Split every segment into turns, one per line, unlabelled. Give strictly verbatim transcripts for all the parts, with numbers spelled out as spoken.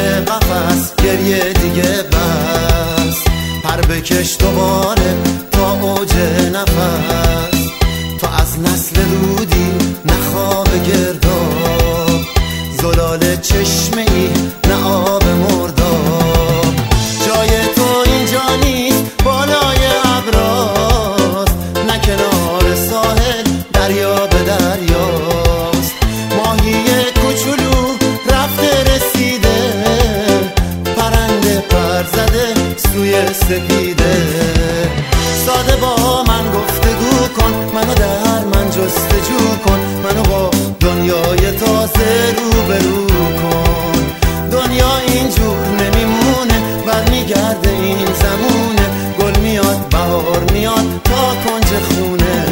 قفس گریه دیگه بس، پر بکش دوباره تا اوج نفس، تو از نسل رودی نخواب گرداب، زلال چشمه ای نه آب مرداب، جای تو اینجا نیست بالای ابراست، نه کنار ساحل دریا به دریاست، ماهی کوچولو رفته رسیده، پرنده پر زده سوی سپیده، ساده با من گفتگو کن، منو در من جستجو کن، منو با دنیای تازه روبرو کن، دنیا اینجور نمیمونه، برمیگرده این زمونه، گل میاد بهار میاد تا کنج خونه.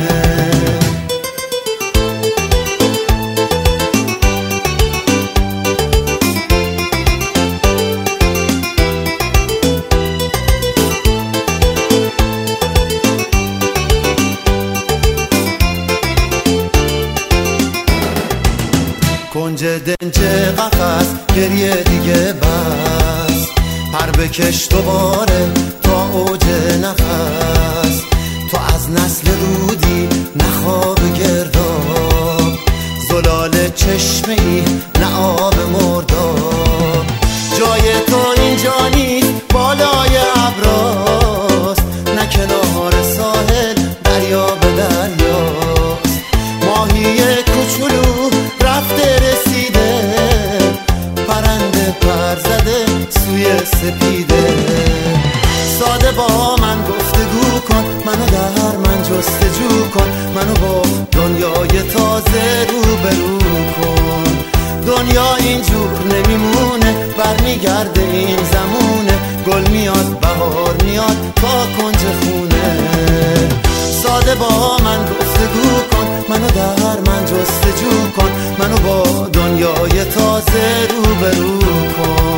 کنج دنج قفس گریه دیگه بس، پر بکش دوباره تا اوج نفس، تو از نسل رودی نخواب گرداب، زلال چشمه ای نه آب مرداب، جای تو اینجا نیست بالای ابراست، نه کنار ساحل دریا به دریاست، ماهی کوچولو رفته رسیده، پرنده پر زده سوی سپیده، ساده با من گفتگو کن، منو در من جستجو کن، منو با دنیای تازه روبرو کن، دنیا اینجور نمیمونه، برمیگرده این زمونه، گل میاد بهار میاد تا کنج خونه، ساده با من گفتگو کن، منو در من جستجو کن، منو با دنیای تازه روبرو کن.